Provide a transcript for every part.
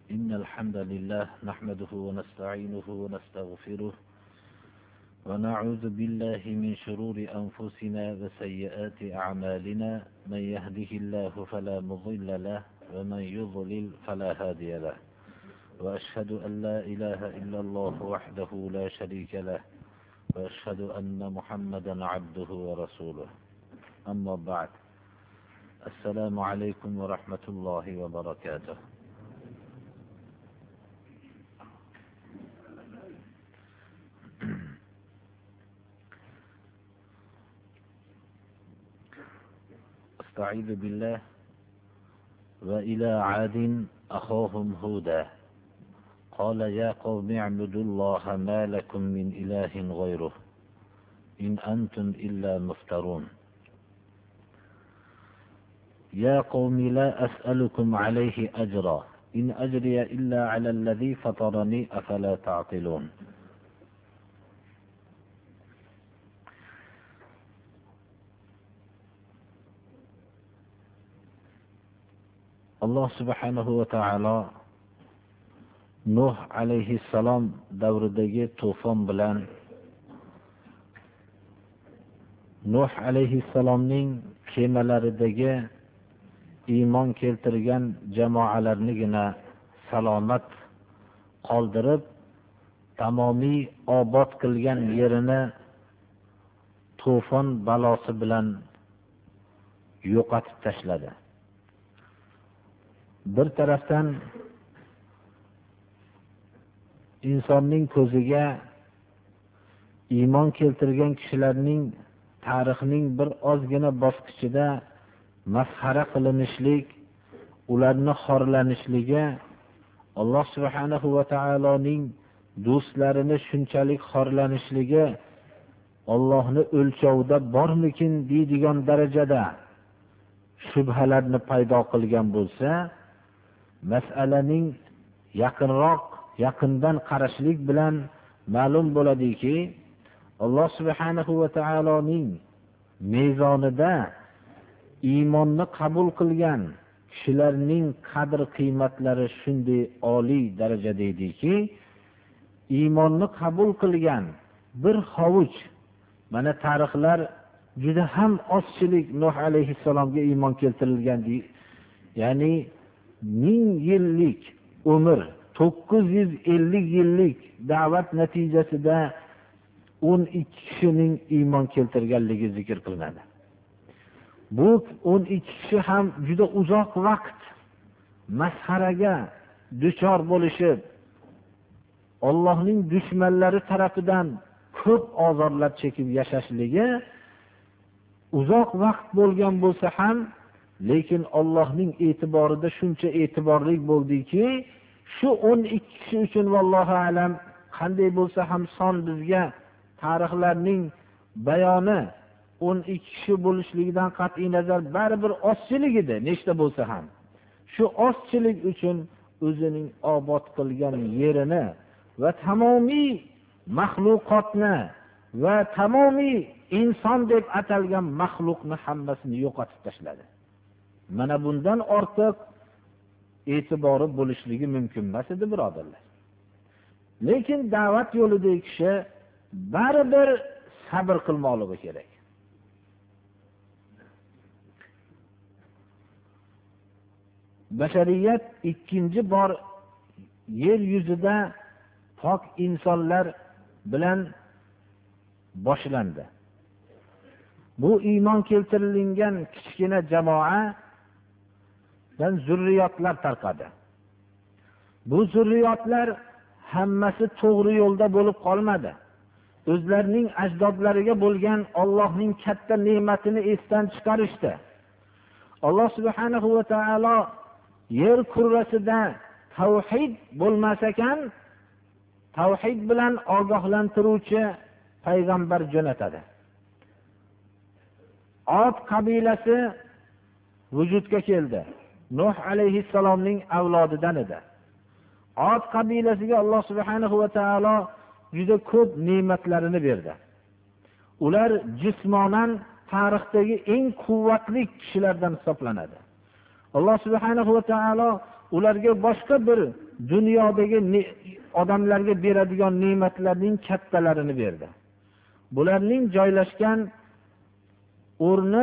إن الحمد لله نحمده ونستعينه ونستغفره ونعوذ بالله من شرور أنفسنا وسيئات أعمالنا. من يهده الله فلا مضل له ومن يضلل فلا هادي له. وأشهد أن لا إله إلا الله وحده لا شريك له وأشهد أن محمدا عبده ورسوله. أما بعد، السلام عليكم ورحمة الله وبركاته. استعيذ بالله. وإلى عاد أخاهم هودا قال يا قوم اعبدوا الله ما لكم من إله غيره إن أنتم إلا مفترون. يا قوم لا أسألكم عليه أجرا إن أجري إلا على الذي فطرني أفلا تعقلون. alloh subhanahu va taolo Nuh alayhissalom davridagi to'fon bilan Nuh alayhissalomning kemalaridagi iymon keltirgan jamoalarnigina salomat qoldirib, tamomiy obod qilgan yerini to'fon balosi bilan yo'qotib tashladi. Bir tarafdan insonning ko'ziga iymon keltirgan kishilarning tarixning bir ozgina bosqichida masxara qilinishlik, ularni xorlanishligi, Alloh subhanahu va taoloning do'stlarini shunchalik xorlanishligi Allohning o'lchovida bormikin deydigan darajada shubhalarni paydo qilgan bo'lsa, masalaning yaqindan qarashlik bilan ma'lum bo'ladiki, Alloh subhanahu va taoloning mezonida iymonni qabul qilgan kishilarning qadr qiymatlari shunday oliy darajada ediki, iymonni qabul qilgan bir hovuch, mana tarixlar juda ham ozchilik Nuh alayhissalomga iymon keltirilgan, ya'ni 1000 yillik umr, 950 yillik da'vat natijasida 12 kishining iymon keltirganligi zikr qilinadi. Bu 12 kishi ham juda uzoq vaqt masxaraga duchor bo'lishib, Allohning dushmanlari tarafidan ko'p ozorlar chekib yashashligi uzoq vaqt bo'lgan bo'lsa ham, lekin Allohning e'tiborida shuncha e'tiborli bo'ldiki, shu 12 kishi uchun vallohu alam qanday bo'lsa ham son bizga tarixlarning bayoni 12 kishi bo'lishligidan qat'iy nazar baribir ozchilik edi, nechta bo'lsa ham. Shu ozchilik uchun o'zining obod qilgan yerini va tamomiy maxluqotni va tamomiy inson deb atalgan maxluqni hammasini yo'qotib tashladi. Mana bundan ortiq e'tibori bo'lishligi mumkin emas edi, birodarlar. Lekin da'vat yo'lidagi kishi baribir sabr qilmoqligi kerak. Bashariyat ikkinchi bor yer yuzida pok insonlar bilan boshlandi. Bu iymon keltirilgan kichkina jamoadan zurriyotlar tarqadi. Bu zurriyotlar hammasi to'g'ri yo'lda bo'lib qolmadi. O'zlarining ajdodlariga bo'lgan Allohning katta ne'matini esdan chiqarishdi. Alloh subhanahu va taolo yer kurrasida tavhid bo'lmas ekan, tavhid bilan ogohlantiruvchi payg'ambar jo'natadi. Od qabilasi vujudga keldi. Nuh alayhissalomning avlodidan edi. Od qabilasiga Alloh subhanahu va taolo juda ko'p ne'matlarini berdi. Ular jismonan tarixdagi eng quvvatli kishilardan hisoblanadi. Alloh subhanahu va taolo ularga boshqa bir dunyodagi odamlarga beradigan ne'matlarning kattalarini berdi. Bularning joylashgan o'rni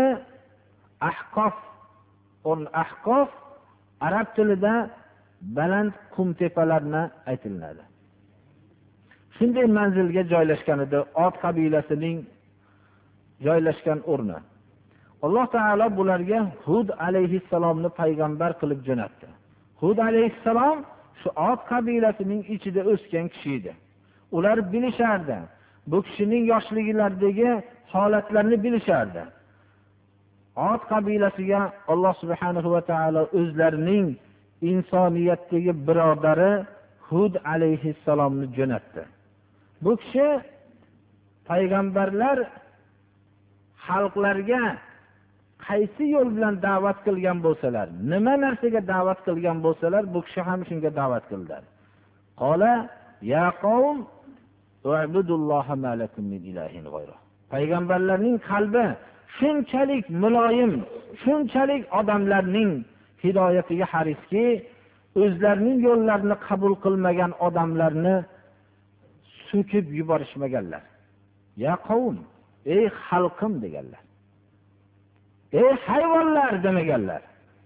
Ahqof arab tilida baland qum tepalarni aytiladi. Shunday manzilga joylashgan edi Od qabilasining joylashgan o'rni. Alloh taolo bularga Hud alayhissalomni payg'ambar qilib jo'natdi. Hud alayhissalom shu Od qabilasining ichida o'sgan kishi edi. Ular bilishardi. Bu kishining yoshliklaridagi holatlarni bilishardi. Od qabilasiga Alloh subhanahu va taolo o'zlarining insoniyatdagi birodari Hud alayhissalomni jo'natdi. Bu kishi payg'ambarlar xalqlarga qaysi yo'l bilan da'vat qilgan bo'lsalar, nima narsaga da'vat qilgan bo'lsalar, bu kishi ham shunga da'vat qildilar. Qola ya qavm u'budulloha ma lakum min ilahin g'ayruh. Payg'ambarlarning qalbi shunchalik muloyim, shunchalik odamlarning hidoyatiga hariski, o'zlarining yo'llarini qabul qilmagan odamlarni so'kib yuborishmaganlar. Ya qavm, ey xalqim deganlar. Ey hayvonlar demaganlar.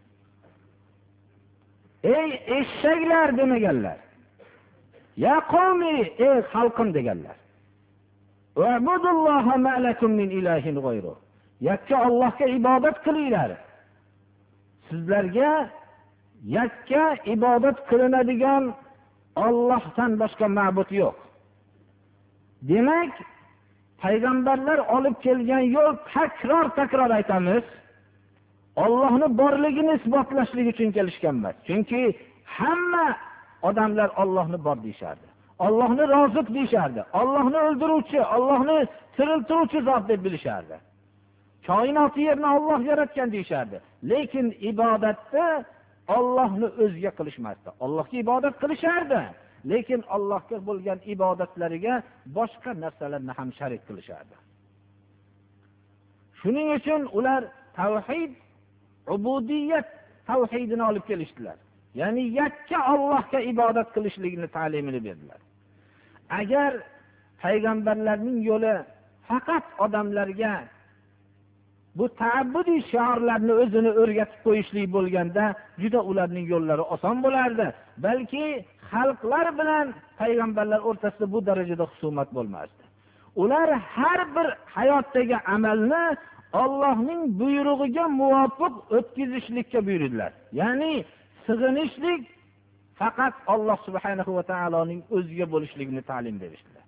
Ey eshaklar demaganlar. Ya qavmi, ey xalqim deganlar. U'budulloha ma lakum min ilahin g'ayruh. Yakka Allohga ibodat qilinglar. Sizlarga yakka ibodat qilinadigan Allohdan boshqa ma'bud yo'q. Demak, payg'ambarlar olib kelgan yo'l takror aytamiz. Allohni borligini isbotlashlik uchun kelishgan emas. Chunki hamma odamlar Allohni bor deyishardi. Allohni roziq deyishardi. Allohni o'ldiruvchi, Allohni tiriltiruvchi zot deb bilishardi. Koinot yerni Alloh yaratgan deyishardi. Lekin ibodatni Allohni o'ziga qilishmasdi. Allohga ibodat qilishardi. Lekin Allohga bo'lgan ibodatlariga boshqa narsalarni ham sharik qilishardi. Shuning uchun ular tavhid, ubudiyat tavhidini olib kelishdilar. Ya'ni yakka Allohga ibodat qilishlikni ta'limini berdilar. Agar payg'ambarlarning yo'li faqat odamlarga bu ta'abbudiy shiorlarni o'zini o'rgatib qo'yishlik bo'lganda, juda ularning yo'llari oson bo'lardi. Balki xalqlar bilan payg'ambarlar o'rtasida bu darajada husumat bo'lmasdi. Ular har bir hayotdagi amalni Allohning buyrug'iga muvofiq o'tkazishlikka buyurdilar. Ya'ni sig'inishlik faqat Alloh subhanahu va taoloning o'ziga bo'lishligini ta'lim berishdilar.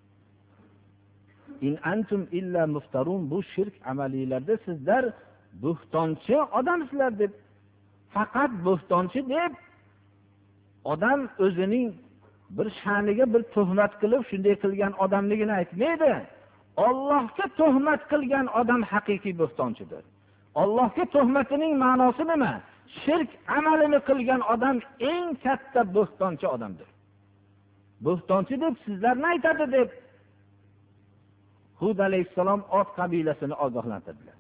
In antum illa muftarun, bu shirk amaliylarda sizlar buhtonchi odamsizlar deb, faqat buhtonchi deb odam o'zining bir sha'niga bir tuhmat qilib shunday qilgan odamligini aytmaydi. Allohga tuhmat qilgan odam haqiqiy buhtonchidir. Allohga tuhmatining ma'nosi nima? Shirk amalini qilgan odam eng katta buhtonchi odamdir. Buhtonchi deb sizlarni aytadi deb Hud alayhissalom Od qabilasini ogohlantirdilar.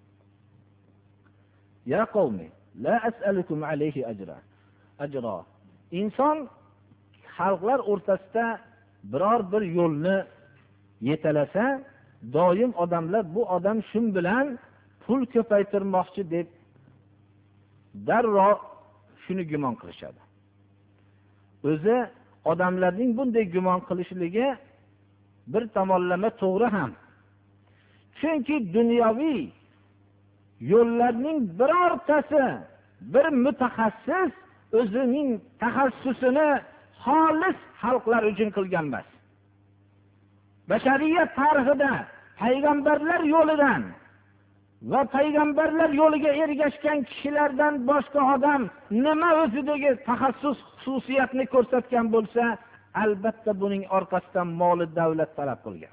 Ya qavmi, la as'alukum alayhi ajra. Inson xalqlar o'rtasida biror bir yo'lni yetalasa, doim odamlar bu odam shun bilan pul ko'paytirmoqchi deb darrov shuni gumon qilishadi. O'zi odamlarning bunday gumon qilishligi bir tomonlama to'g'ri ham. Chunki dunyoviy yo'llarning birortasi bir mutaxassis o'zining taxassusini xolis xalqlar uchun qilgan emas. Bashariyat tarixida payg'ambarlar yo'lidan va payg'ambarlar yo'liga ergashgan kishilardan boshqa odam nima o'zidagi taxassus xususiyatni ko'rsatgan bo'lsa, albatta buning orqasidan mol davlat talab qilgan.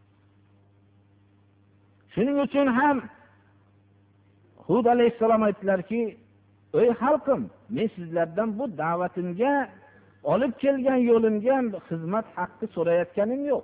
Shuning uchun ham Hud alayhissalom aytdilarki, ey xalqim, men sizlardan bu da'vatimga, olib kelgan yo'limga xizmat haqqi so'rayotganim yo'q.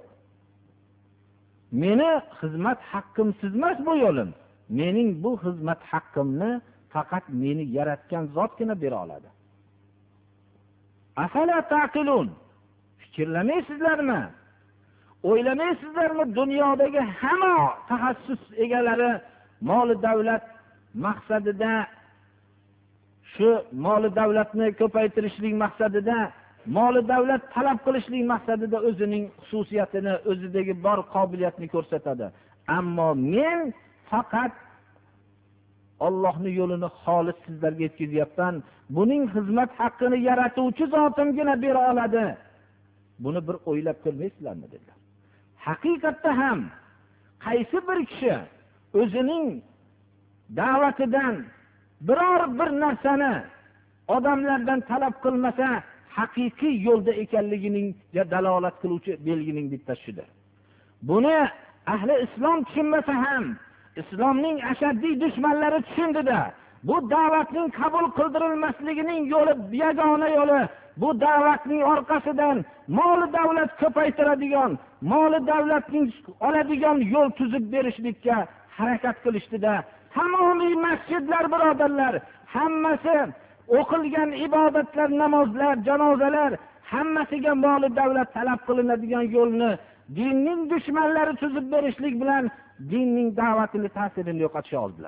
Meni xizmat haqqim sizmas bu yo'lim. Mening bu xizmat haqqimni faqat meni yaratgan zotgina bera oladi. Afala taqilun. Fikrlamaysizlarmi? O'ylamaysizlarmi? Dunyodagi hamma taxassus egalari mol davlat maqsadida, shu mol davlatni ko'paytirishlik maqsadida, mol davlat talab qilishlik maqsadida o'zining xususiyatini, o'zidagi bor qobiliyatni ko'rsatadi. Ammo men faqat Allohning yo'lini xolis sizlarga yetkazyapman. Buning xizmat haqqini yaratuvchi zotimgina bera oladi. Buni bir o'ylab ko'rmaysizlarmi dedilar. Haqiqatda ham qaysi bir kishi o'zining da'vatidan biror bir narsani odamlardan talab qilmasa, haqiqiy yo'lda ekanligining dalolat qiluvchi belgining bittasi shudir. Buni ahli islom tushunmasa ham islomning ashaddiy dushmanlari tushundida. Bu da'vatning qabul qildirilmasligining yo'li, yagona yo'li bu da'vatning orqasidan mol davlat ko'paytiradigan, mol davlatning oladigan yo'l tuzib berishlikka harakat qilishdida. Tamomiy masjidlar, birodarlar, hammasi o'qilgan ibodatlar, namozlar, janozalar, hammasiga mol davlat talab qilinadigan yo'lni dinning dushmanlari tuzib berishlik bilan dinning da'vatini ta'sirini yo'qotisha oldilar.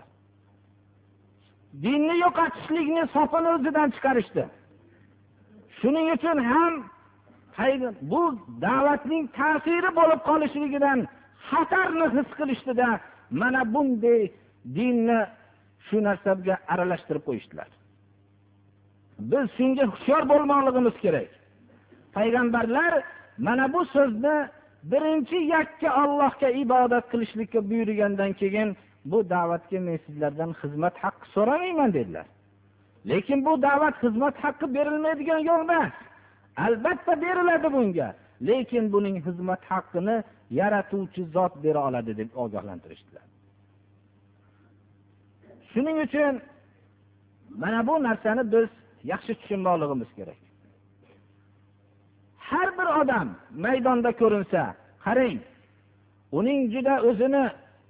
Dinni yo'qotishlikni sopini o'zidan chiqarishdi. Shuning uchun ham bu da'vatning ta'siri bo'lib qolishligidan xatarni his qilishdida. Mana bunday dinni shu narsaga aralashtirib qo'yishdilar. Biz shunga hushyor bo'lmoqligimiz kerak. Payg'ambarlar mana bu so'zni birinchi yakka Allohga ibodat qilishlikka buyurgandan keyin bu da'vatga men sizlardan xizmat haqqi so'ramayman dedilar. Lekin bu da'vat xizmat haqqi berilmaydigan yo'l emas. Albatta beriladi bunga. Lekin buning xizmat haqqini yaratuvchi zot bera oladi deb ogohlantirishdilar. Shuning uchun mana bu narsani biz yaxshi tushunmoqligimiz kerak. Har bir odam maydonda ko'rinsa, qarang, uning juda o'zini,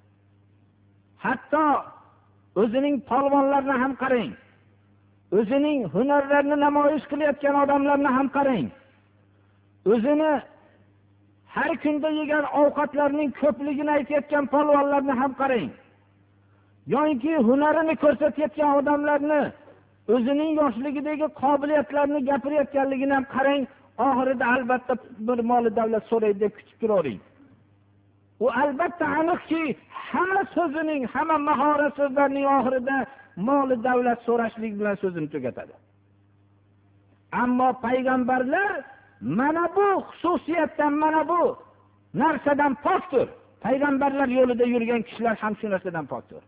hatto o'zining polvonlarini ham qarang, o'zining hunarlarini namoyish qilayotgan odamlarni ham qarang, o'zini har kunda yegan ovqatlarining ko'pligini aytayotgan polvonlarni ham qarang, yoki hunarini ko'rsatayotgan odamlarni, o'zining yoshligidagi qobiliyatlarini gapirayotganligini ham qarang. Oxirida albatta bir mol davlat so'raydi deb kutib turavering. U albatta aniqki, hamma so'zining, hamma mahorat so'zlarining oxirida mol davlat so'rashlik bilan so'zini tugatadi. Ammo payg'ambarlar mana bu xususiyatdan, mana bu narsadan pokdir. Payg'ambarlar yo'lida yurgan kishilar ham shu narsadan pokdir.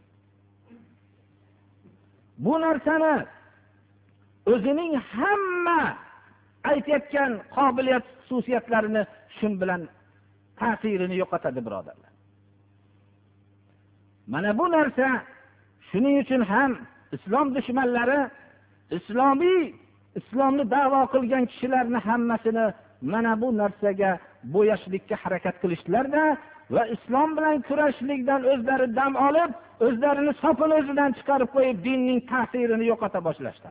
Bu narsani o'zining hamma aytayotgan qobiliyat xususiyatlarini shun bilan ta'sirini yo'qotadi, birodarlar. Mana bu narsa shuning uchun ham islom dushmanlari islomni da'vo qilgan kishilarni hammasini mana bu narsaga bo'yashlikka harakat qilishdilar-da va islom bilan kurashishlikdan o'zlari dam olib, o'zlarini sopini o'zidan chiqarib qo'yib, dinning ta'sirini yo'qota boshlashdi.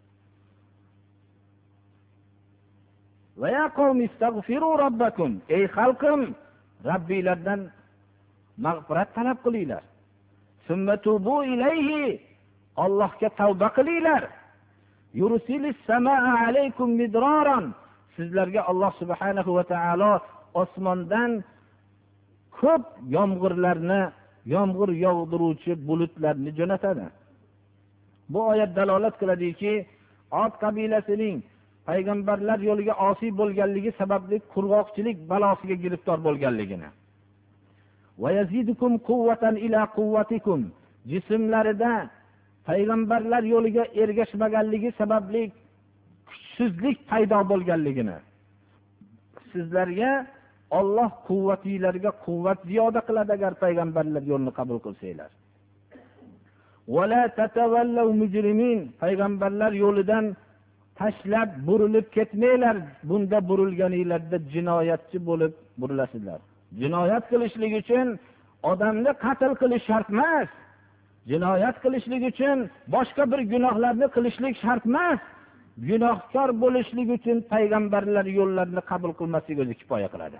Va ya qavmi istagfiru robbakum, ey xalqim, Robbillardan mag'firat talab qilinglar. Summa tubu ilayhi, Allohga tavba qilinglar. Yursilis samaa alaykum midraran, sizlarga Alloh subhanahu va taolo osmondan ko'p yomg'ir yog'diruvchi bulutlarni jo'natadi. Bu oyat dalolat qiladiki, Ot qabilasining payg'ambarlar yo'liga osiy bo'lganligi sababli qurg'oqchilik balosiga giriftor bo'lganligini. Va yazidukum quwwatan ila quwwatikum, jismlarida payg'ambarlar yo'liga ergashmaganligi sababli kuchsizlik paydo bo'lganligini. Sizlarga Alloh quvvatinglarga quvvat ziyoda qiladi agar payg'ambarlar yo'lini qabul qilsanglar. Va la tatawallaw mujrimin, payg'ambarlar yo'lidan tashlab burilib ketmanglar. Bunda burilganinglarda jinoyatchi bo'lib burilasizlar. Jinoyat qilishlik uchun odamni qatl qilish shart emas. Jinoyat qilishlik uchun boshqa bir gunohlarni qilishlik shart emas. gunohkor bo'lishlik uchun payg'ambarlar yo'llarini qabul qilmaslik o'zi kifoya qiladi.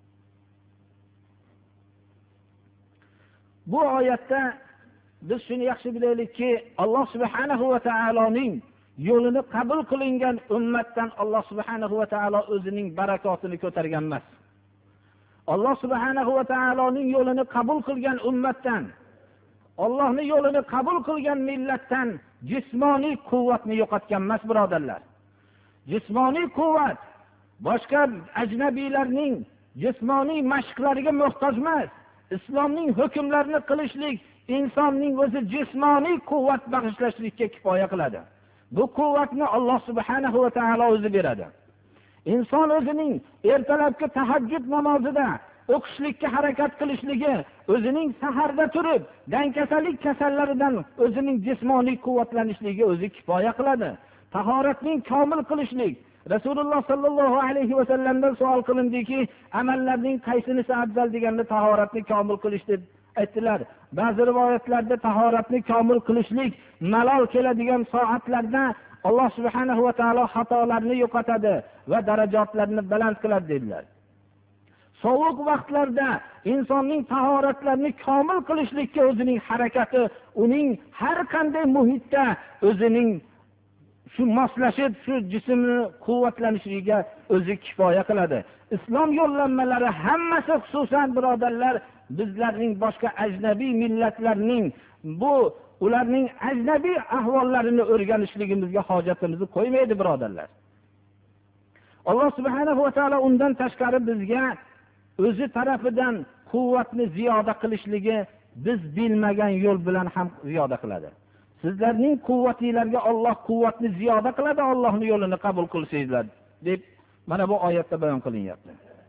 Bu oyatda biz shuni yaxshi bilaylikki, Alloh subhanahu va taoloning yo'lini qabul qilingan ummatdan Alloh subhanahu va taolo o'zining barakotini ko'targan emas. Alloh subhanahu va taoloning yo'lini qabul qilgan ummatdan, Allohning yo'lini qabul qilgan millatdan jismoniy quvvatni yo'qotgan emas, birodarlar. Jismoniy quvvat boshqa ajnabiylarning jismoniy mashqlariga muhtoj emas. Islomning hukmlarini qilishlik insonning o'zi jismoniy quvvat bag'ishlashlikka kifoya qiladi. Bu quvvatni Alloh subhanahu va taolo o'zi beradi. Inson o'zining ertalabki tahajjud namozida o'qishlikka harakat qilishligi, o'zining saharda turib, dankasallik kasallaridan o'zining jismoniy quvvatlanishligi o'zi kifoya qiladi. Tahoratning komil qilishlik. Rasululloh sallallohu alayhi va sallamdan savol qilindiki, amallarning qaysinisi afzal deganda tahoratni komil qilish deb aytdilar. Ba'zi rivoyatlarda tahoratni komil qilishlik malol keladigan soatlarda Alloh subhanahu va taolo xatolarni yo'qotadi va darajatlarni baland qiladi dedilar. Sovuq vaqtlarda insonning tahoratlarini komil qilishlikka o'zining harakati, uning har qanday muhitda o'zining shu moslashib, shu jismni quvvatlanishligiga o'zi kifoya qiladi. Islom yo'llanmalari hammasi, xususan birodarlar, bizlarning boshqa ajnabiy millatlarning ularning ajnabiy ahvollarini o'rganishligimizga hojatimizni qo'ymaydi, birodarlar. Alloh subhanahu va taolo undan tashqari bizga o'zi tarafidan quvvatni ziyoda qilishligi biz bilmagan yo'l bilan ham ziyoda qiladi. Sizlarning quvvatingizlarga Alloh quvvatni ziyoda qiladi, Allohning yo'lini qabul qilsangizlar deb mana bu oyatda bayon qilinyapti.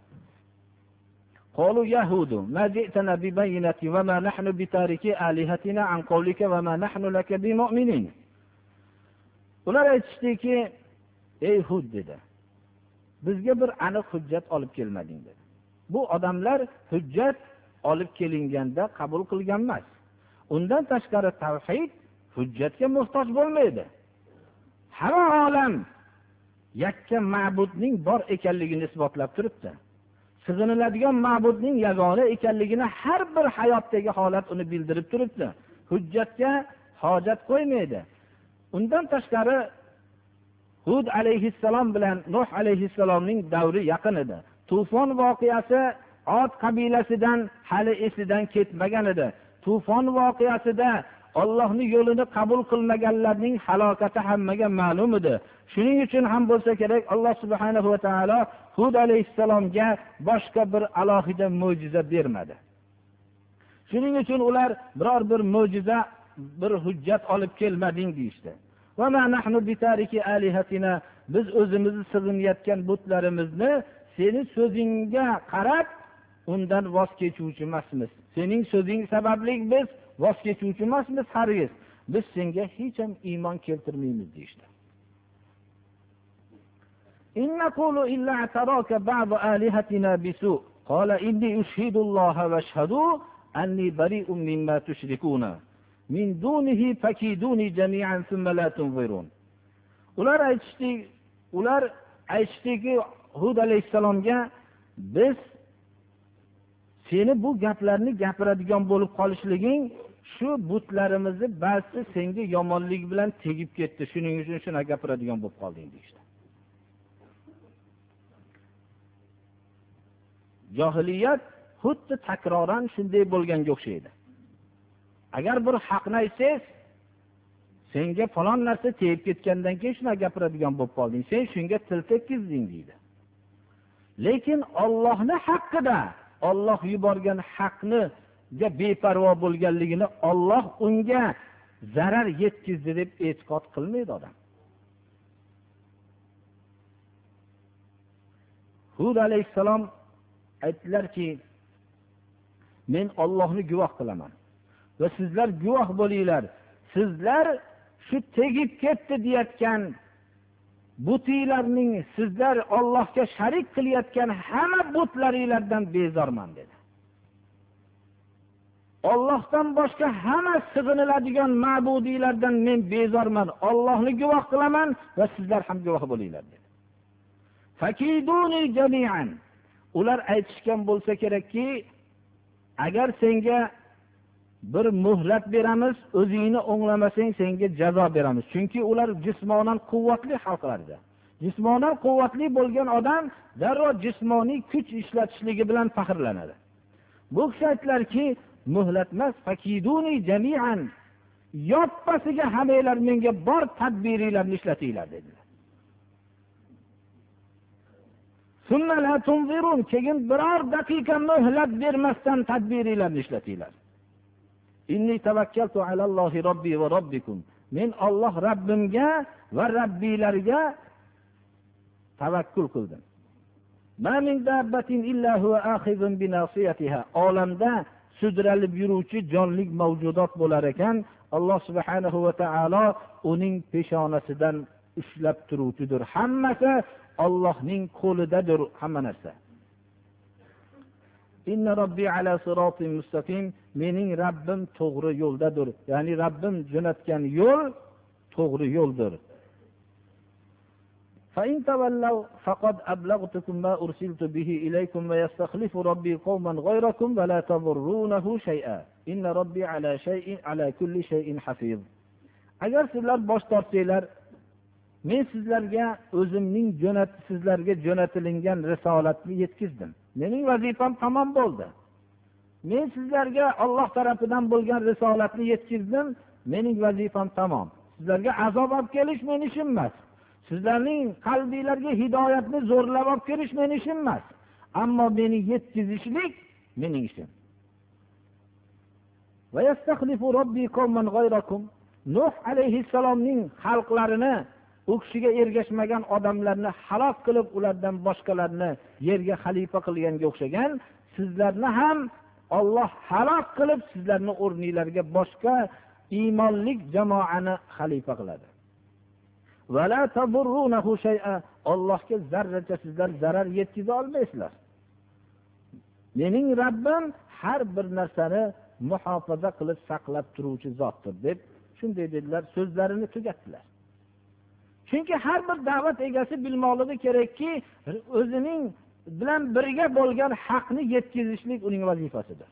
Qalu yahudu ma ji'tana bi bayyinati va ma nahnu bi tariki alihatina an qawlika va ma nahnu laka bi mu'minin. Ular aytishdiki, ey Hud dedi, bizga bir aniq hujjat olib kelmading dedi. Bu odamlar hujjat olib kelinganda qabul qilgan emas. Undan tashqari tavhid hujjatga muhtoj bo'lmaydi. Hamma olam yakka ma'budning bor ekanligini isbotlab turibdi. Sig'iniladigan ma'budning yagona ekanligini har bir hayotdagi holat uni bildirib turibdi. Hujjatga hojat qo'ymaydi. Undan tashqari Hud alayhissalom bilan Nuh alayhissalomning davri yaqin edi. Tufon voqeasi Od qabilasidan hali esidan ketmagan edi. Tufon voqeasida Allohning yo'lini qabul qilmaganlarning halokati hammaga ma'lum edi. Shuning uchun ham bo'lsa kerak, Alloh subhanahu va taolo Hud alayhissalomga boshqa bir alohida mo'jiza bermadi. Shuning uchun ular biror bir mo'jiza, bir hujjat olib kelmading deydi. Va ma nahnu bitariki alihatina, biz o'zimizni sig'inayotgan butlarimizni seni so'zingga qarab undan voz kechuvchi emasmiz. Sening so'zing sababli biz voz kechuvchi emasmiz, hargiz. Biz senga hech ham iymon keltirmaymiz deydi. Inna qulu illa ataraka ba'd alihatina bisu. Qala inni ushhidulloha va ashhadu anni bari'un mimma tushrikuna. Min dunihi fakiduni jami'an thumma la tunzirun. Ular aytishdiki Hud alayhissalomga, biz seni bu gaplarni gapiradigan bo'lib qolishliging shu butlarimizni ba'zi senga yomonlik bilan tegib ketdi, shuning uchun shuna gapiradigan bo'lib qolding deydi. Johiliyat xuddi takroran shunday bo'lganga o'xshaydi. Agar bir haqni aytsangiz, senga falon narsa tegib ketgandan keyin shuna gapiradigan bo'lib qolding, sen shunga til tekkizding deydi. Lekin Allohning haqqida, Alloh yuborgan haqniga beparvo bo'lganligini, Alloh unga zarar yetkazdi deb e'tiqod qilmaydi odam. Hud alayhissalom aytdilarki, men Allohni guvoh qilaman va sizlar guvoh bo'linglar. Sizlar shu tegib ketdi deyotgan butinglarning, sizlar Allohga sharik qilayotgan hamma butlaringlardan bezorman dedi. Allohdan boshqa hamma sig'iniladigan ma'budiylardan men bezorman. Allohni guvoh qilaman va sizlar ham guvoh bo'linglar dedi. Fakiduni jami'an. Ular aytishgan bo'lsa kerakki, agar senga bir muhlat beramiz, o'zingni o'nglamasang senga jazo beramiz. Chunki ular jismonan quvvatli xalqlar edi. Jismonan quvvatli bo'lgan odam darrov jismoniy kuch ishlatishligi bilan faxrlanadi. Bu kishi aytlarki, muhlat emas, fakiduni jami'an. Yoppasiga hammanglar menga bor tadbiringlarni ishlatinglar dedilar. Sunna la tunzirun, keyin biror daqiqa muhlat bermasdan tadbiringlarni ishlatinglar. Inni tavakkaltu alallohi robbi va robbikum. Men Alloh Rabbimga va Rabbilarga tavakkul qildim. Ma min dabbatin illa huwa akhizun bi nasiyatiha. Olamda sudralib yuruvchi jonli mavjudot bo'lar ekan, Alloh subhanahu va taolo uning peshonasidan ushlab turuvchidir. Hammasi Allohning qo'lidadir, hamma narsa. Inna robbi ala siratin mustaqim. Mening Rabbim to'g'ri yo'ldadir. Ya'ni Rabbim jo'natgan yo'l to'g'ri yo'ldir. فإن تولوا فقد أبلغتكم ما أرسلت به إليكم ويستخلف ربي قوما غيركم ولا تضرونه شيئا إن ربي على كل شيء حفيظ. Agar sizlar bosh tortsanglar, men sizlarga o'zimning sizlarga jo'natilingan risolatni yetkazdim. Mening vazifam tamom bo'ldi. Men sizlarga Alloh tarafidan bo'lgan risolatni yetkazdim. Mening vazifam tamom. Sizlarga azob olib kelish mening ishim emas. Sizlarning qalbingizlarga hidoyatni zo'rlab olib kelish mening ishim emas. Ammo meni yetkazishlik mening ishim. Va yastakhlifu robbi qawman ghayrakum. Nuh alayhissalomning xalqlarini, u kishiga ergashmagan odamlarni halok qilib, ulardan boshqalarni yerga xalifa qilganga o'xshagan, sizlarni ham Alloh halok qilib, sizlarni o'rningizlarga boshqa iymonlik jamoani xalifa qiladi. Va la tadurrunahu shay'a. Allohga zarracha sizlar zarar yetkiza olmaysizlar. Mening Rabbim har bir narsani muhofaza qilib saqlab turuvchi zotdir deb shunday dedilar, so'zlarini tugatdilar. Chunki har bir da'vat egasi bilmoqligi kerakki, o'zining bilan birga bo'lgan haqni yetkazishlik uning vazifasidir.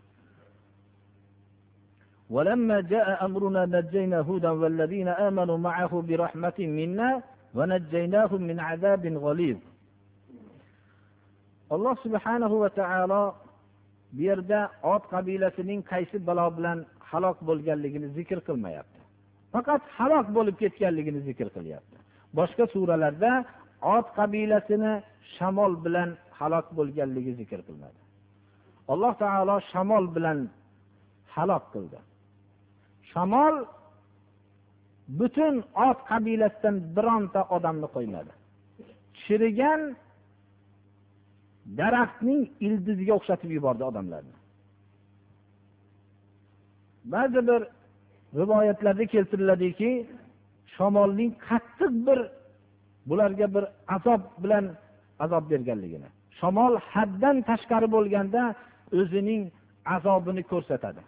ولما جاء أمرنا نجينا هودا والذين آمنوا معه برحمة منا ونجيناهم من عذاب غليظ. Alloh subhanahu va taolo bu yerda Od qabilasining qaysi balo bilan halok bo'lganligini zikr qilmayapti. Faqat halok bo'lib ketganligini zikr qilyapti. Boshqa suralarda Od qabilasini shamol bilan halok bo'lganligi zikr qilinadi. Alloh taolo shamol bilan halok qildi. Shamol butun Od qabilasidan bironta odamni qo'ymadi. Chirigan daraxtning ildiziga o'xshatib yubordi odamlarni. Ba'zi bir rivoyatlarda keltiriladiki, shamolning qattiq bir bularga bir azob bilan azob berganligini. Shamol haddan tashqari bo'lganda o'zining azobini ko'rsatadi.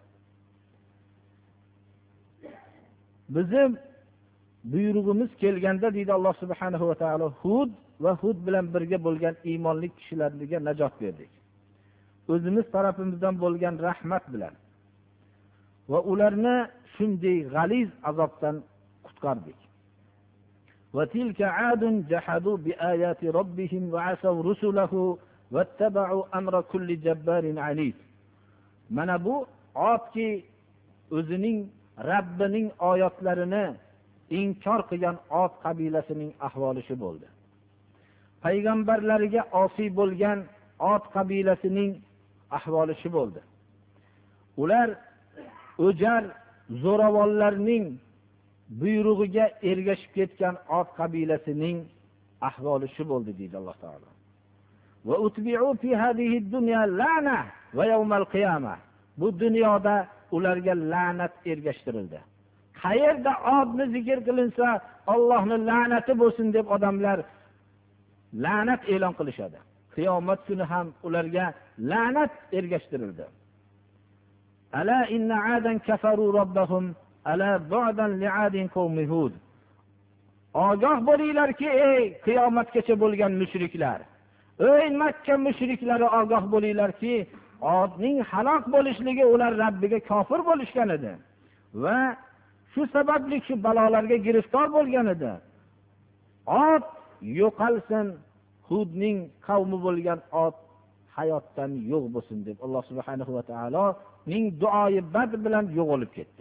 Bizim buyrug'imiz kelganda deydi Alloh subhanahu va taolo, Hud va Hud bilan birga bo'lgan iymonli kishilarga najot berdik. O'zimiz tarafimizdan bo'lgan rahmat bilan va ularni shunday g'aliz azobdan qutqardik. Va tilka adun jahadu bi ayati robbihim va asaw rusulahu wattaba'u amra kulli jabbarin anid. Mana bu Odki o'zining Rabbining oyatlarini inkor qilgan Od qabilasining ahvoli shu bo'ldi. Payg'ambarlariga osiy bo'lgan Od qabilasining ahvoli shu bo'ldi. Ular o'jar zo'ravonlarning buyrug'iga ergashib ketgan Od qabilasining ahvoli shu bo'ldi deydi Alloh taolo. Va utbi'u fi hadhihi dunya la'na va yawmal qiyamah. Bu dunyoda ularga la'nat ergashtirildi. Qayerda Odni zikr qilinsa, Allohning la'nati bo'lsin deb odamlar la'nat e'lon qilishadi. Qiyomat kuni ham ularga la'nat ergashtirildi. ala inna adan kafaru robbahum ala bu'dan li'adin qawmi hud. Ogoh bo'linglarki, ey qiyomatgacha bo'lgan mushriklar, ey Makka mushriklari, ogoh bo'linglarki, Odning halok bo'lishligi ular Rabbiga kofir bo'lishgan edi va shu sababli shu balolarga giriftor bo'lgan edi. Od yo'qolsin, Hudning qavmi bo'lgan Od hayotdan yo'q bo'lsin deb Alloh subhanahu va taoloning duoyi bad bilan yo'qolib ketdi.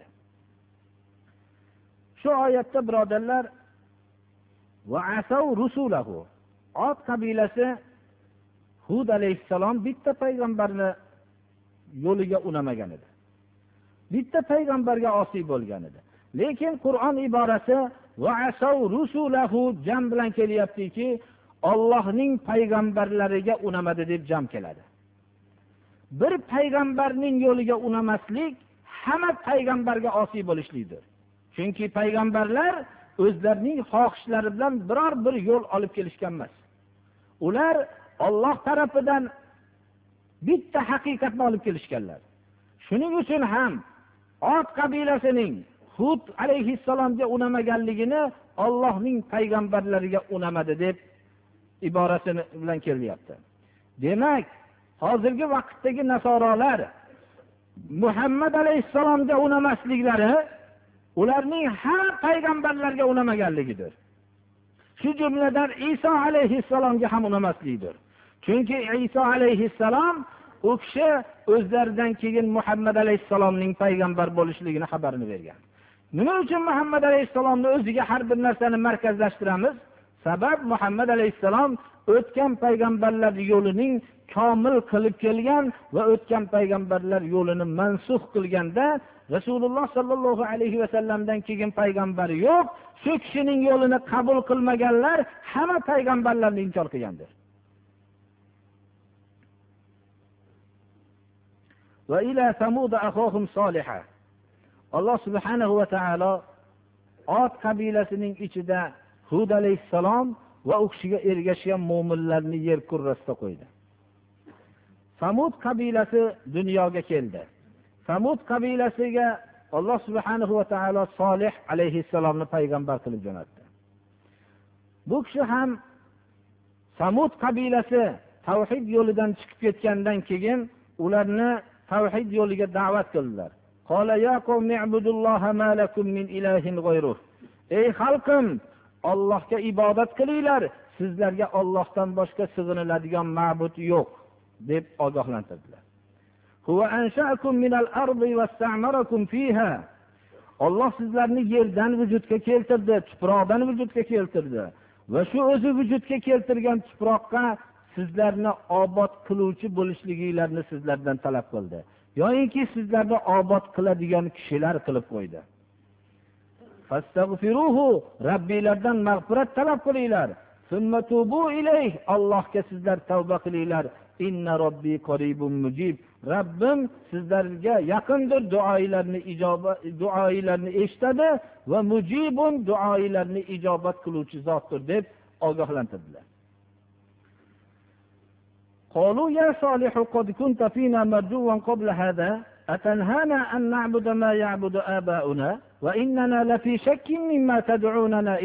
Shu oyatda birodarlar, va asav rusulahu, Od qabilasi Hud alayhissalom bitta payg'ambarni yo'liga unamagan edi. Bitta payg'ambarga osiy bo'lgan edi. Lekin Qur'on iborasi va asav rusulahu jam bilan kelyaptiki, Allohning payg'ambarlariga unamadi deb jam keladi. Bir payg'ambarning yo'liga unamaslik hamma payg'ambarga osiy bo'lishlikdir. Chunki payg'ambarlar o'zlarining xohishlari bilan biror bir yo'l olib kelishgan emas. Ular Alloh tarafidan bitta haqiqatni olib kelishganlar. Shuning uchun ham Od qabilasining Hud alayhissalomga unamaganligini Allohning payg'ambarlariga unamadi deb iborasi bilan kelyapti. Demak, hozirgi vaqtdagi nasoralar Muhammad alayhissalomga unamasliklari ularning har payg'ambarlarga unamaganligidir. Shu jumladan Iso alayhissalomga ham unamasligidir. Chunki Iso alayhissalom u kishi o'zlaridan keyin Muhammad alayhissalomning payg'ambar bo'lishligini xabarini bergan. Nima uchun Muhammad alayhissalomni o'ziga har bir narsani markazlashtiramiz? Sabab Muhammad alayhissalom o'tgan payg'ambarlar yo'lining komil qilib kelgan va o'tgan payg'ambarlar yo'lini mansux qilganda Rasululloh sallallohu alayhi va sallamdan keyin payg'ambar yo'q. Shu kishining yo'lini qabul qilmaganlar hamma payg'ambarlarni inkor qilgandir. Va ila samud akhahum solihah. Alloh subhanahu va taolo Od qabilasining ichida Hud alayhissalom va u kishiga ergashgan mu'minlarni yer kurrasida qo'ydi. Samud qabilasi dunyoga keldi. Samud qabilasiga Alloh subhanahu va taolo Solih alayhissalomni payg'ambar qilib jo'natdi. Bu kishi ham Samud qabilasi tavhid yo'lidan chiqib ketgandan keyin ularni tavhid yo'liga da'vat qildilar. Qala ya qawmi ibudulloha ma lakum min ilahin g'ayruh. Ey xalqim, Allohga ibodat qilinglar, sizlarga Allohdan boshqa sig'iniladigan ma'bud yo'q deb ogohlantirdilar. Huwa ansha'akum minal ardi wasta'marakum fiha. Alloh sizlarni yerdan vujudga keltirdi, tuproqdan vujudga keltirdi va shu o'zi vujudga keltirgan tuproqqa sizlarni obod qiluvchi bo'lishligingizni sizlardan talab qildi. Yo'inki sizlarni obod qiladigan kishilar qilib qo'ydi. Fastaghfiruhu, Robbilardan mag'firat talab qilinglar. Summa tubu ilayh, Allohga sizlar tavba qilinglar. Inna robbi qaribun mujib. Rabbim sizlarga yaqindir, duoilarni eshitadi va mujibun, duoilarni ijobat qiluvchi zotdir deb ogohlantirdilar. قالوا يا صالح قد كنت فينا مرجوا قبل هذا أتنهانا أن نعبد ما يعبد آباؤنا وإننا لفي شك مما تدعوننا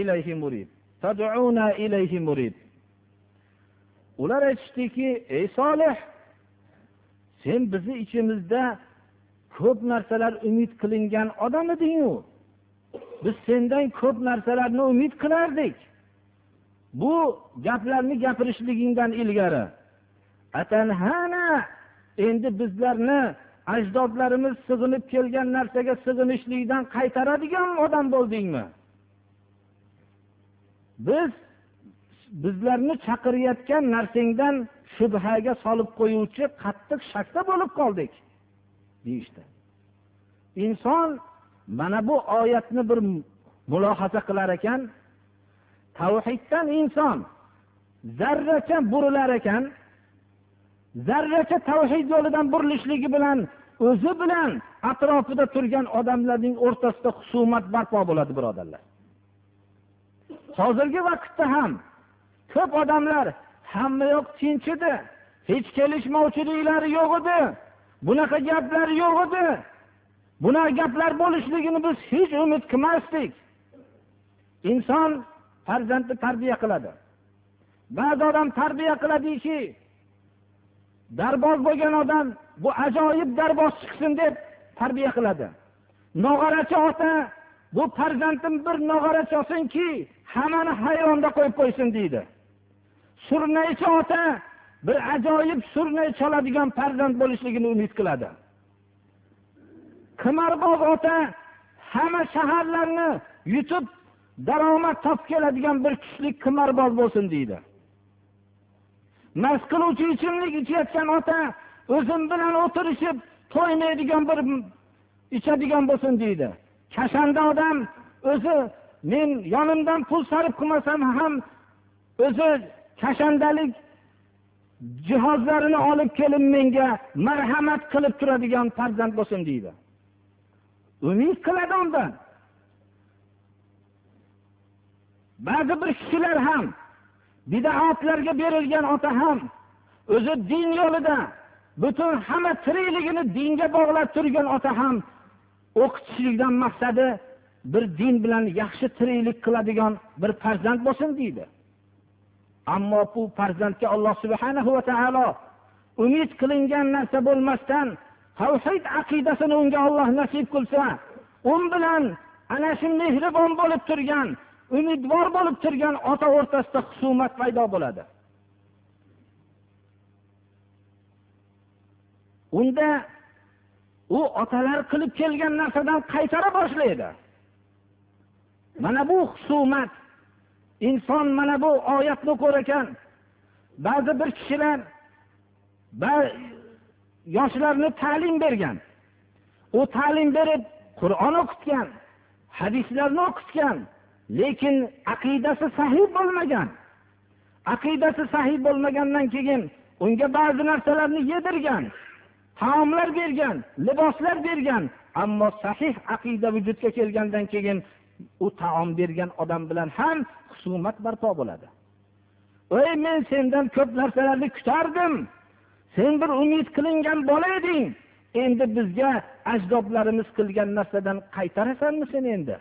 إليه مريب. Ular aytishdiki, ey Solih, sen bizni ichimizda ko'p narsalar umid qilingan odam eding-ku. Biz sendan ko'p narsalarni umid qilardik. Bu gaplarni gapirishligingdan ilgari Atanhana, endi bizlarni ajdodlarimiz sig'inib kelgan narsaga sig'inishlikdan qaytaradigan odam bo'ldingmi? Bizlarni chaqirayotgan narsangdan shubhaga solib qo'yuvchi qattiq shakda bo'lib qoldik deyishdi. Inson mana bu oyatni bir mulohaza qilar ekan, tavhiddan inson zarracha burilar ekan, zarracha tavhid yo'lidan burilishligi bilan o'zi bilan atrofida turgan odamlarning o'rtasida husumat barpo bo'ladi, birodarlar. Hozirgi vaqtda ham ko'p odamlar hamma yoq tinch edi, hech kelishmovchiliklar yo'q edi, bunaqa gaplar yo'q edi, Bular gaplar bo'lishligini biz hech umid qilmasdik. Inson farzandni tarbiya qiladi. Ba'zi odam tarbiya qiladiki, darboz bo'lgan odam bu ajoyib darboz chiqsin deb tarbiya qiladi. Nog'orachi ota bu farzandim bir nog'orachi olsinki, hammani hayronda qo'yib qo'ysin deydi. Surnaychi ota bir ajoyib surnay chaladigan farzand bo'lishligini umid qiladi. Qimorboz ota hamma shaharlarni yutib daromad topib keladigan bir kuchli qimorboz bo'lsin deydi. Mast qiluvchi ichimlik ichayotgan ota o'zim bilan o'tirishib to'ymaydigan bir ichadigan bo'lsin deydi. Kashanda odam o'zi men yonimdan pul sarf qilmasam ham o'zi kashandalik jihozlarini olib kelib menga marhamat qilib turadigan farzand bo'lsin deydi. Umid qiladi undan. Ba'zi bir kishilar ham bid'atlarga berilgan ota ham o'zi din yo'lida butun hamma tirikligini dinga bog'lab turgan ota ham o'qitishlikdan maqsadi bir din bilan yaxshi tiriklik qiladigan bir farzand bo'lsin deydi. Ammo bu farzandga Alloh subhanahu va taolo umid qilingan narsa bo'lmasdan tavhid aqidasini unga Alloh nasib qilsa, un bilan ana shu mehribon bo'lib turgan, umidvor bo'lib turgan ota o'rtasida husumat paydo bo'ladi. Unda u otalar qilib kelgan narsadan qaytara boshlaydi. Mana bu husumat inson mana bu oyatni ko'rar ekan. Ba'zi bir kishilar yoshlarni ta'lim bergan. U ta'lim berib Qur'on o'qitgan, hadislarni o'qitgan, lekin aqidasi sahih bo'lmagan. Aqidasi sahih bo'lmagandan keyin unga ba'zi narsalarni yedirgan, taomlar bergan, liboslar bergan, ammo sahih aqida vujudga kelgandan keyin u taom bergan odam bilan ham husumat barpo bo'ladi. Ey, men sendan ko'p narsalarni kutardim. Sen bir umid qilingan bola eding. Endi bizga ajdodlarimiz qilgan narsadan qaytarasanmi sen endi?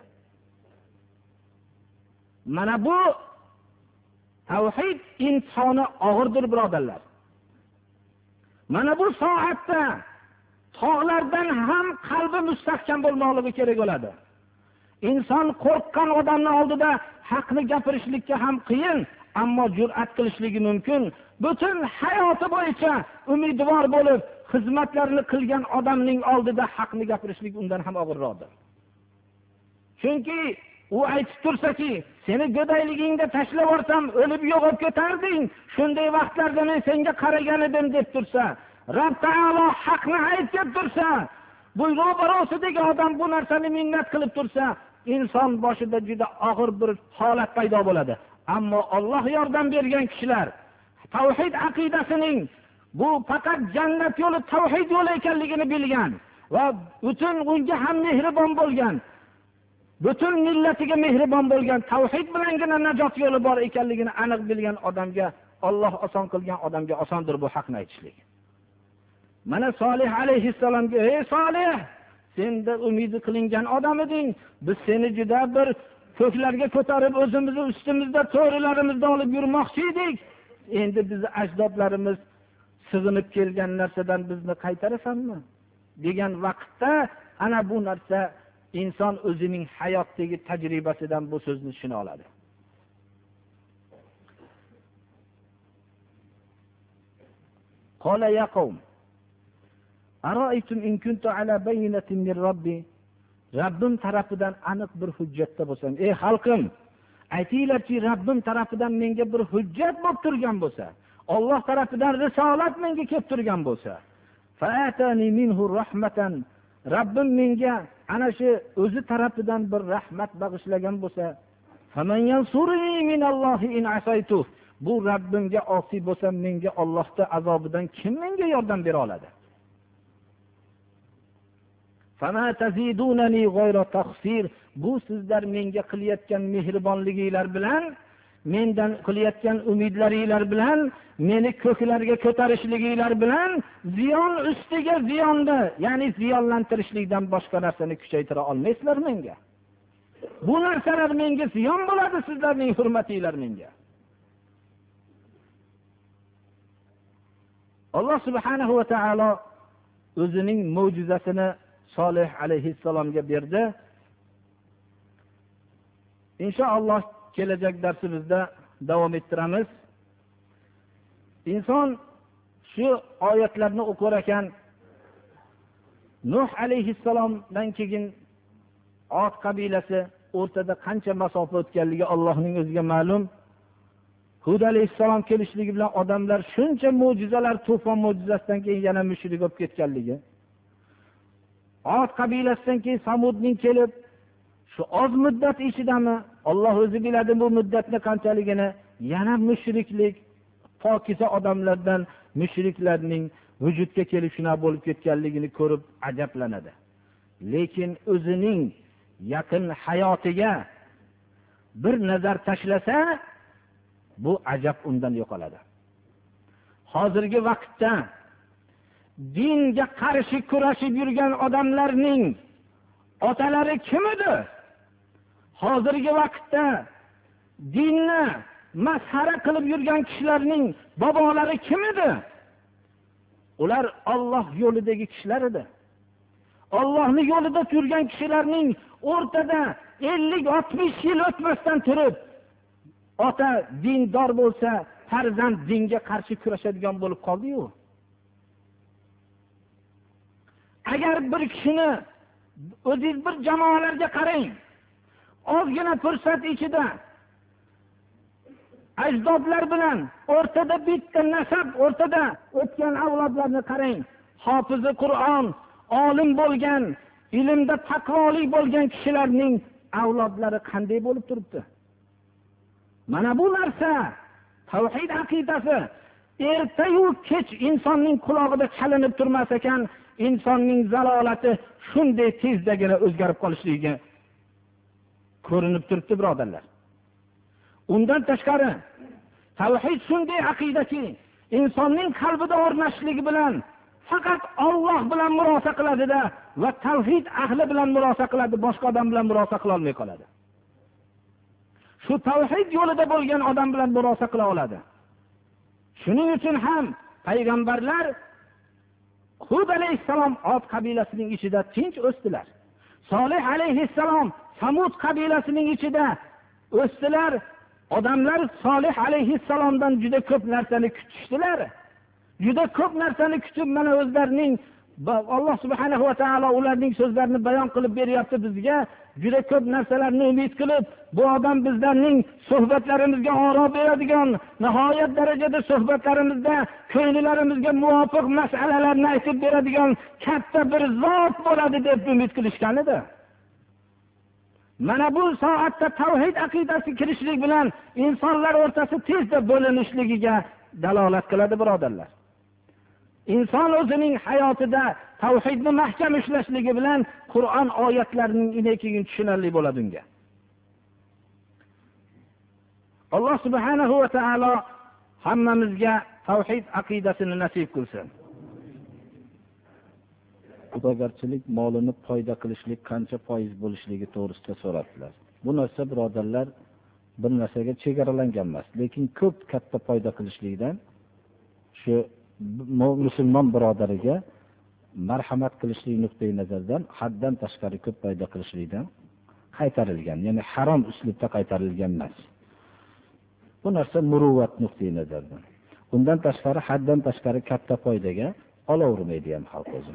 Mana bu tavhid insoni og'irdir, birodarlar. Mana bu soatda tog'lardan ham qalbi mustahkam bo'lmoqligi kerak bo'ladi. Inson qo'rqqan odamning oldida haqni gapirishlikka ham qiyin, ammo jur'at qilishligi mumkin. Butun hayoti bo'yicha umidvor bo'lib xizmatlarini qilgan odamning oldida haqni gapirishlik undan ham og'irroqdir. Chunki u aytib tursaki, seni go'dayligingda tashlab yuborsam o'lib yo'qib ketarding, shunday vaqtlarda men senga qaragan edim deb tursa, Robb taolo haqni aytib tursa, bu ro'barosidagi odam bu narsani minnat qilib tursa, inson boshida juda og'ir bir holat paydo bo'ladi. Ammo Alloh yordam bergan kishilar tavhid aqidasining bu faqat jannat yo'li tavhid yo'li ekanligini bilgan va butun unga ham mehribon bo'lgan, butun millatiga mehribon bo'lgan, tavhid bilangina najot yo'li bor ekanligini aniq bilgan odamga Alloh oson qilgan odamga osondir bu haqni aytishlik. Mana Solih alayhissalomga, ey Solih, senda umid qilingan odam eding. Biz seni juda bir ko'klarga ko'tarib o'zimizni ustimizda to'rilarimizni olib yurmoqchi edik. Endi bizni ajdodlarimiz sig'inib kelgan narsadan bizni qaytarasanmi? degan vaqtda ana bu narsa inson o'zining hayotdagi tajribasidan bu so'zni tushuna oladi. Qala ya qawm ara'aytum in kuntu ala bayyinatin min rabbi, Rabbim tarafidan aniq bir hujjatda bo'lsam, ey xalqim, aytinglarki, Rabbim tarafidan menga bir hujjat bo'lib turgan bo'lsa, Alloh tarafidan risolat menga kelib turgan bo'lsa, fa'atani minhu rahmatan, Rabbim menga ana shu o'zi tarafidan bir rahmat bag'ishlagan bo'lsa, faman yansuruni minallohi in asaytu, bu Rabbimga osiy bo'lsam, menga Allohning azobidan kim menga yordam bera oladi? Fama tazidunani ghayra taqsir, bu sizlar menga qilayotgan mehribonliginglar bilan mendan qilayotgan umidlaringlar bilan, meni ko'klarga ko'tarishliginglar bilan ziyon ustiga ziyonni, ya'ni ziyonlantirishlikdan boshqa narsani kuchaytira olmaysizlar menga. Bu narsalar menga ziyon bo'ladi, sizlarning hurmatinglar menga. Alloh subhanahu va taolo o'zining mo'jizasini Solih alayhissalomga berdi. Inshaalloh kelajak darsimizda davom ettiramiz. Inson shu oyatlarni o'qir ekan, Nuh alayhissalomdan keyin Od qabilasi o'rtada qancha masofa o'tganligi Allohning o'ziga ma'lum. Hud alayhissalom kelishligi bilan odamlar shuncha mo'jizalar, to'fon mo'jizasidan keyin yana mushrik bo'lib ketganligi. Od qabilasidan keyin Samudning kelib, shu oz muddat ichidami, Alloh o'zi biladi bu muddatni qanchaligini, yana mushriklik, pokiza odamlardan mushriklarning vujudga kelib shuna bo'lib ketganligini ko'rib ajablanadi. Lekin o'zining yaqin hayotiga bir nazar tashlasa, bu ajab undan yo'qoladi. Hozirgi vaqtda dinga qarshi kurashib yurgan odamlarning otalari kim edi? Hozirgi vaqtda dinni masxara qilib yurgan kishilarning bobolari kim edi? Ular Alloh yo'lidagi kishilar edi. Allohning yo'lida turgan kishilarning o'rtada 50-60 yil o'tmasdan turib, ota dindor bo'lsa, farzand dinga qarshi kurashadigan bo'lib qoldi-yu. Agar bir kishini o'zingiz bir jamoalarga qarang, ozgina fursat ichida ajdodlar bilan o'rtada bitta nasab, o'rtada o'tgan avlodlarni qarang. Hofizi Qur'on, olim bo'lgan, ilmda taqvolik bo'lgan kishilarning avlodlari qanday bo'lib turibdi? Mana bu narsa tavhid aqidasi erta-yu kech insonning quloqida chalinib turmas ekan, insonning zalolati shunday tezdagina o'zgarib qolishligiga ko'rinib turibdi, birodarlar. Undan tashqari tavhid shunday aqidaki, insonning qalbida o'rnashishligi bilan faqat Alloh bilan murosa qiladi-da va tavhid ahli bilan murosa qiladi, boshqa odam bilan murosa qila olmay qoladi. Shu tavhid yo'lida bo'lgan odam bilan murosa qila oladi. Shuning uchun ham payg'ambarlar Hud alayhissalom Od qabilasining ichida tinch o'sdilar. Solih alayhissalom Samud qabilasining ichida o'sdilar. Odamlar Solih alayhissalomdan juda ko'p narsani kutishdilar. Juda ko'p narsani kutib, mana o'zlarining Alloh subhanahu va taolo ularning so'zlarini bayon qilib beryapti bizga. Juda ko'p narsalarni umid qilib, bu odam bizlarning suhbatlarimizga oro beradigan, nihoyat darajada suhbatlarimizda ko'ngllarimizga muvofiq masalalarni aytib beradigan katta bir zot bo'ladi deb umid qilishgan edi. Mana bu soatda tavhid aqidasi kirishlik bilan insonlar o'rtasi tezda bo'linishligiga dalolat qiladi, birodarlar. Inson o'zining hayotida tavhidni mahkam ushlashligi bilan Qur'on oyatlarining inekiga tushunarli bo'ladi unga. Alloh subhanahu va taolo hammamizga tavhid aqidasini nasib qilsin. Xudogarchilik molini foyda qilishlik qancha foiz bo'lishligi to'g'risida so'radilar. Bu narsa, birodarlar, bir narsaga chegaralangan emas, lekin ko'p katta foyda qilishlikdan, shu musulmon birodariga marhamat qilishlik nuqtai nazardan haddan tashqari ko'p foyda qilishlikdan qaytarilgan, ya'ni harom uslubda qaytarilgan emas. Bu narsa muruvvat nuqtai nazardan. Undan tashqari haddan tashqari katta foydaga olavermaydi ham xalq o'zi.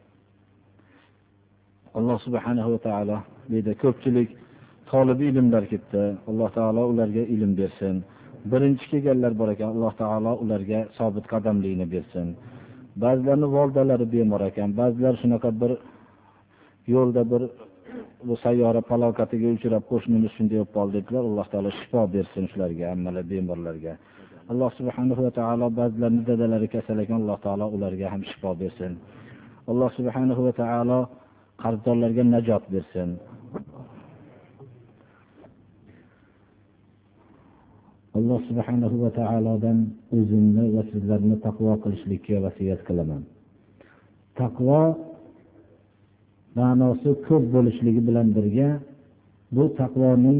Alloh subhanahu va taolo deydi, ko'pchilik talab ilmlar ketdi. Alloh taolo ularga ilm bersin. Birinchi kelganlar bor ekan, Alloh taolo ularga sobit qadamlikni bersin. Ba'zilarning valdalari bemor ekan, ba'zilar shunaqa bir yo'lda bir bu sayyora falokatiga uchrab qo'shnimiz shunday bo'lib qoldi dedilar. Alloh taolo shifo bersin shularga, hammalar bemorlarga. Alloh subhanahu va taolo ba'zilarning dadalari kasal ekan, Alloh taolo ularga ham shifo bersin. Alloh subhanahu va taolo qarzdorlarga najot bersin. alloh subhanahu va taolodan o'zimni va sizlarni taqvo qilishlikka vasiyat qilaman. Taqvo ma'nosi ko'p bo'lishligi bilan birga bu taqvoning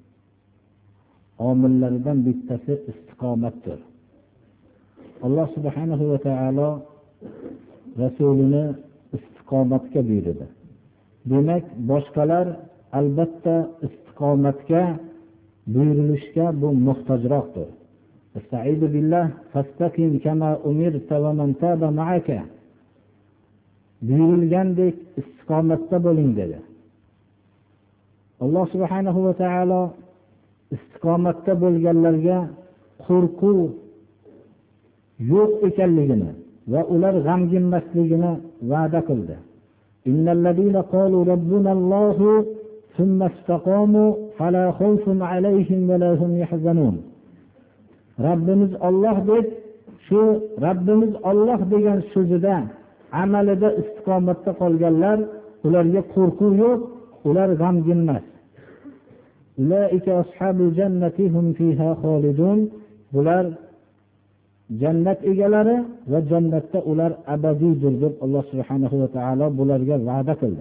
omillaridan bittasi istiqomatdir. Alloh subhanahu va taolo rasulini istiqomatga buyurdi. Demak, boshqalar albatta istiqomatga buyurilishga bu muhtojroqdir. Estaizu billah fastaqim kama umirta va man taba ma'aka. Buyurilgandek istiqomatda bo'ling dedi. Alloh subhanahu va taolo istiqomatda bo'lganlarga qo'rquv yo'q ekanligini va ular g'amginmasligini va'da qildi. Innallazina qalu robbunallohu thumma istaqamu fala khawfun alayhim va la hum yahzanun. Rabbimiz Alloh deb shu Rabbimiz Alloh degan so'zida amalida istiqomatda qolganlar, ularga qo'rquv yo'q, ular g'amgin emas. Ulaika ashabul jannati hum fiha khalidun. Bular jannat egalari va jannatda ular abadiydir deb Alloh subhanahu va taolo bularga va'da qildi.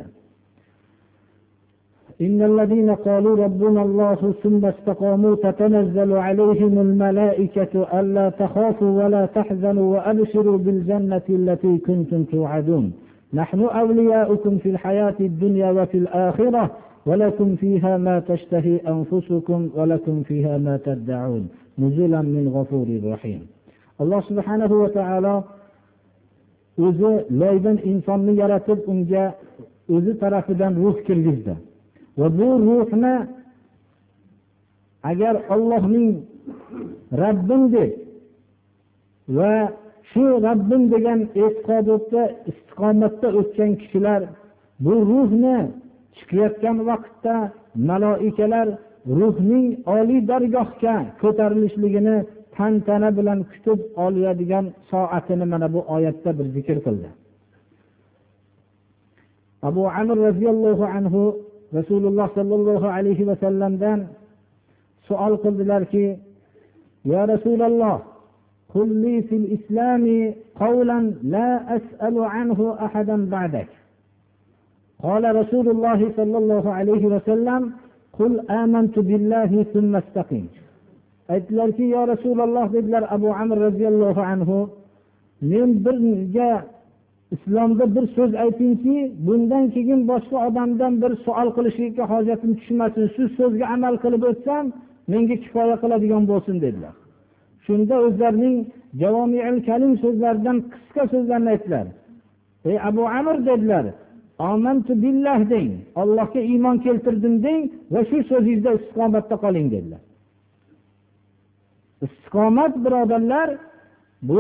Innallazina qalu robbuna Alloh thumma istaqamu tatanazzalu alayhimul malaikatu alla takhafu wa la tahzanu wa abshiru bil jannati allati kuntum tu'adun. Nahnu awliya'ukum fil hayatid dunya wa fil akhirah wa lakum fiha ma tashtahi anfusukum wa lakum fiha ma tad'un. Nuzulan min ghafurir rahim. Alloh subhanahu va taolo o'zi loydan insonni yaratib unga o'zi tarafidan ruh kirgizdi. Va bu ruhni agar Allohning Rabbim deb va shu Rabbim degan e'tiqodda istiqomatda o'tgan kishilar bu ruhni chiqayotgan vaqtda malaikalar ruhning oliy dargohga ko'tarilishligini tantana bilan kutib oladigan soatini mana bu oyatda bir zikr qildi. Abu Amr radhiyallohu anhu Rasululloh sallallohu alayhi va sallamdan savol qildilarki: "Ya Rasululloh, qul li fil islami qawlan la as'alu anhu ahadan ba'dak." Qala Rasululloh sallallohu alayhi va sallam: "Qul amantu billahi thumma istaqim." Aytdilarki, "Ya Rasululloh," dedilar Abu Amr radhiyallohu anhu, "Men birga islomda bir so'z aytingki, bundan keyin boshqa odamdan bir savol qilishga hojatim tushmasin. Shu so'zga amal qilib o'tsam, menga kifoya qiladigan bo'lsin," dedilar. Shunda o'zlarining javomiul kalim so'zlaridan qisqa so'zlarni aytdilar. "Ey Abu Amr," dedilar, "Amantu billah deng, Allohga iymon keltirdim deng va shu so'zingizda istiqomatda qoling," dedilar. Istiqomat, birodarlar, bu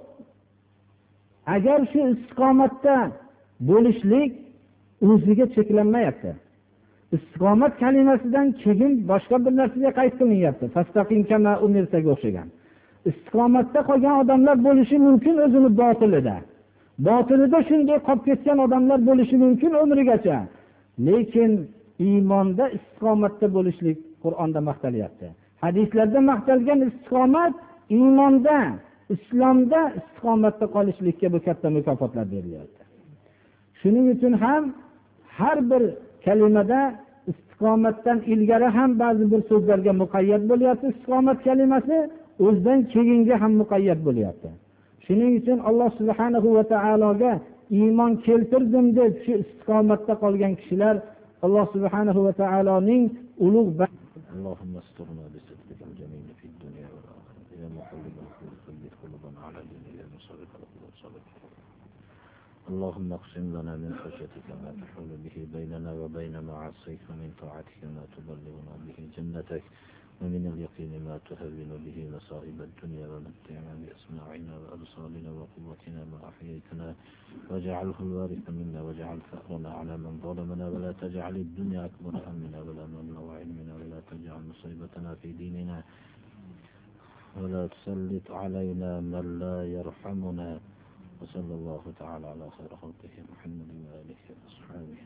agar shu istiqomatda bo'lishlik o'ziga cheklanmayapti. Istiqomat kalimasidan keyin boshqa bir narsaga qaytmayapti. Fastaqim kama umirtaga o'xshagan. Istiqomatda qolgan odamlar bo'lishi mumkin o'zini botilida. Botilida shunday qolib ketgan odamlar bo'lishi mumkin umrigacha. Lekin iymonda istiqomatda bo'lishlik Qur'onda maqtalyapti. Hadislarda maqtalgan istiqomat iymonda, islomda istiqomatda qolishlikka bu katta mukofotlar berilyapti. Shuning uchun ham har bir kalimada istiqomatdan ilgari ham ba'zi bir so'zlarga muqayyat bo'lyapti. Istiqomat kalimasi o'zidan keyingi ham muqayyat bo'lyapti. Shuning uchun Alloh subhanahu va taologa iymon keltirdim deb shu istiqomatda qolgan kishilar Alloh subhanahu va taoloning ulug' Allohumma asturna bi-sidqika al-jamil fi ad-dunya wal-akhirah. Ya muqallib al-qulub thabbit qulubana ala dinik ya musarrif al-qulub sabbit. اللهم اقسم لنا من خشيتك ما تحول به بيننا وبين معاصيك ومن طاعتك ما تبلغنا به جنتك ومن اليقين ما تهون به مصائب الدنيا ومتعنا بأسماعنا وأبصارنا وقوتنا ما أحييتنا واجعله الوارث منا واجعل ثأرنا على من ظلمنا ولا تجعل الدنيا أكبر همنا ولا مبلغ علمنا ولا تجعل مصيبتنا في ديننا ولا تسلط علينا من لا يرحمنا وصلى الله تعالى على خير خلقه محمد وآله وأصحابه.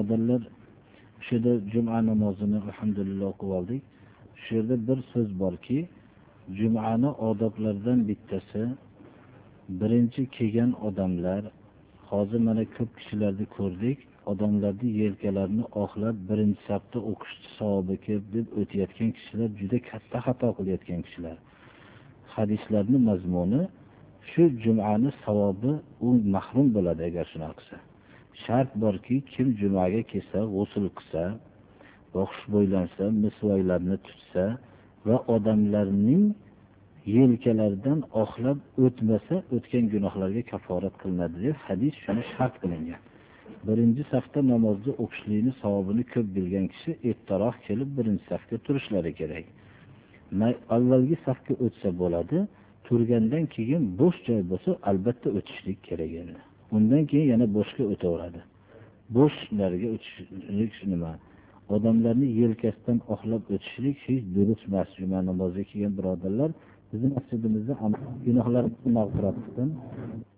birodarlar, shu yerda juma namozini alhamdulillah o'qib oldik. Shu yerda bir so'z borki, jumani odoblaridan bittasi, birinchi kelgan odamlar, hozir mana ko'p kishilarni ko'rdik, odamlarning yelkalarini oqlab birinchi safda o'qish savobi deb o'tayotgan kishilar juda katta xato qilayotgan kishilar. Hadislarning mazmuni shu jumani savobi u mahrum bo'ladi agar shunaqa qilsa. Shart borki, kim jumaga kelsa, g'usl qilsa va xushbo'ylansa, misvoylarni tutsa va odamlarning yelkalaridan oqlab o'tmasa, o'tgan gunohlarga kaforat qilinadi deb hadis shuni shart qilingan. Birinchi safda namozni o'qishlikni savobini ko'p bilgan kishi ertaroq kelib birinchi safga turishlari kerak. Avvalgi safga o'tsa bo'ladi, turgandan keyin bo'sh joy bo'lsa, albatta o'tishlik kerak endi. Undan keyin yana boshqa o'taveradi. Bo'shlarga o'tishlik nima? Odamlarning yelkasidan oqlab o'tishlik hech durust emas. Juma namoziga kelgan birodarlar, bizning masjidimizda gunohlarimizni mag'firat qilsin.